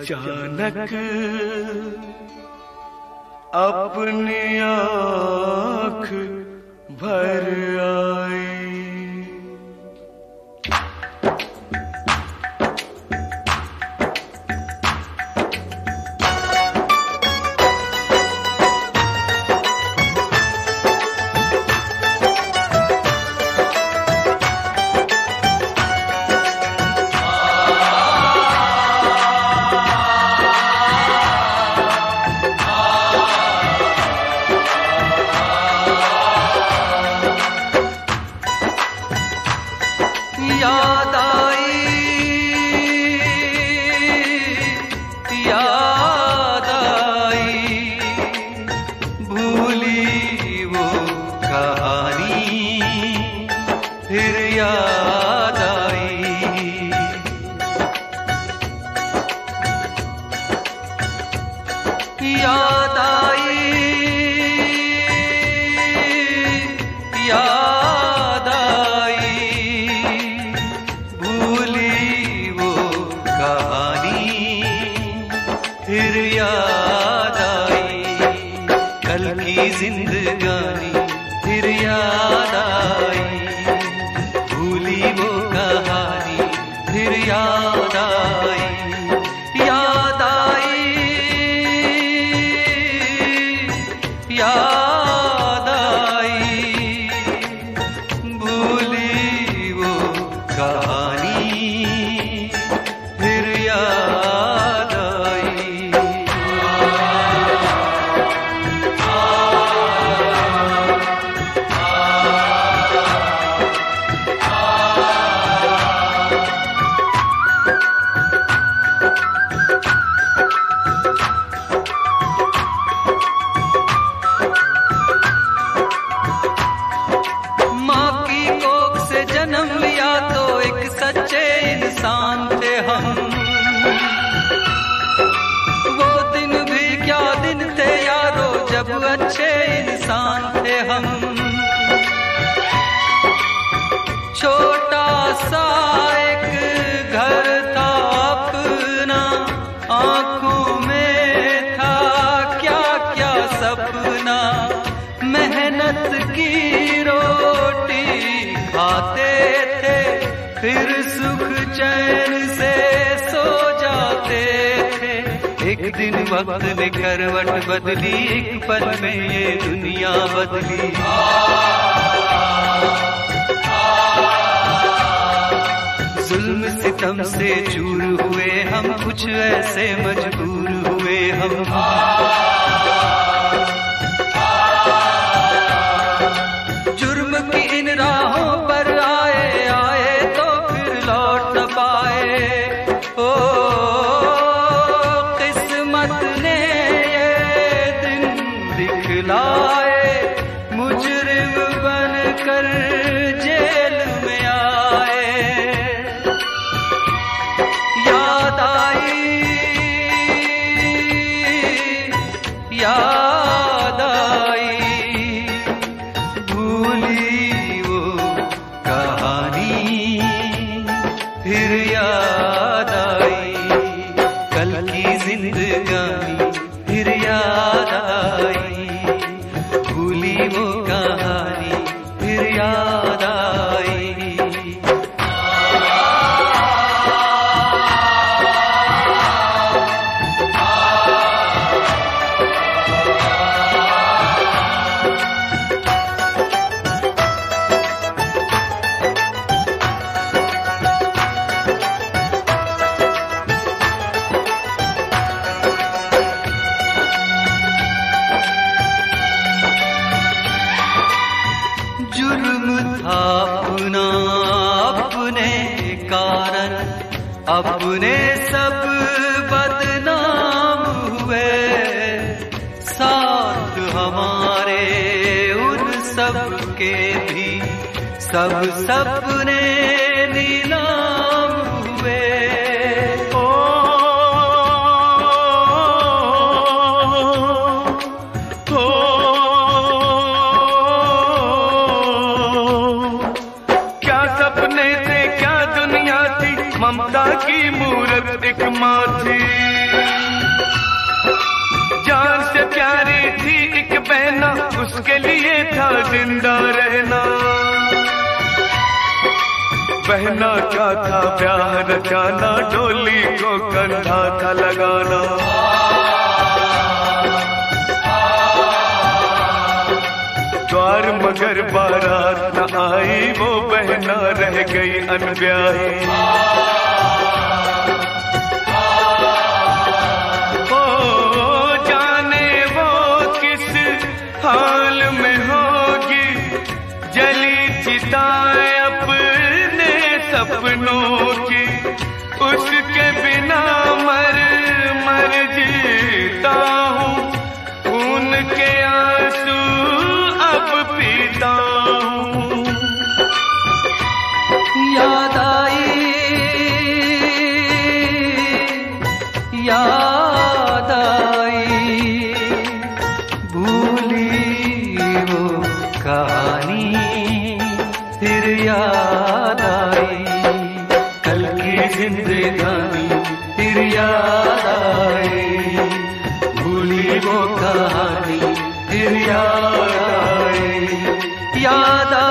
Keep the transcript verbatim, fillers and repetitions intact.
अचानक अपनी आँख भर आई। याद आई, याद आई, भूली वो कहानी फिर याद आई। याद आई, याद आई, फिर याद आई। कल की जिंदगानी फिर याद आई, भूली वो कहानी फिर याद आई। याद आई, याद आई, भूली वो कहानी फिर याद आई। जन्म लिया तो एक सच्चे इंसान थे हम, वो दिन भी क्या दिन थे यारो जब अच्छे इंसान थे हम। छोटा सा एक घर था अपना, आंखों में था क्या क्या सपना। मेहनत की रोटी खाते थे, फिर सुख चैन से सो जाते थे। एक दिन वक्त ने करवट बदली, एक पल में ये दुनिया बदली। जुल्म सितम से चूर हुए हम, कुछ ऐसे मजबूर हुए हम। जुर्म की इन राहों पर आए आए तो फिर लौट न पाए। ओ किस्मत ने ये दिन दिखलाए, मुजरिम बनकर जेल में आए। याद आई, याद आई, फिर याद आई। कल की जिंदगानी फिर याद आई, भूली वो कहानी फिर याद आई। जुर्म था अपना, अपने कारण अपने सब बदनाम हुए। साथ हमारे उन सब के भी सब सपने नीलाम हुए। ममता की मूरत एक माँ थी, उसके लिए था जिंदा रहना। बहना का था ब्याह रचाना, डोली को कंधा था लगाना। द्वार मगर बारात न आई, वो बहना रह गई अनब्याही। ओ जाने वो किस हाल में होगी, जली चिताएं अपने सपनों की। उसके बिना मर मर जीता हूँ, खून के आंसू अब पीता हूँ। याद आई याद आई भूली वो कहानी, फिर याद आई कल की जिंदगानी, फिर याद आई भूली वो कहानी, फिर याद आई याद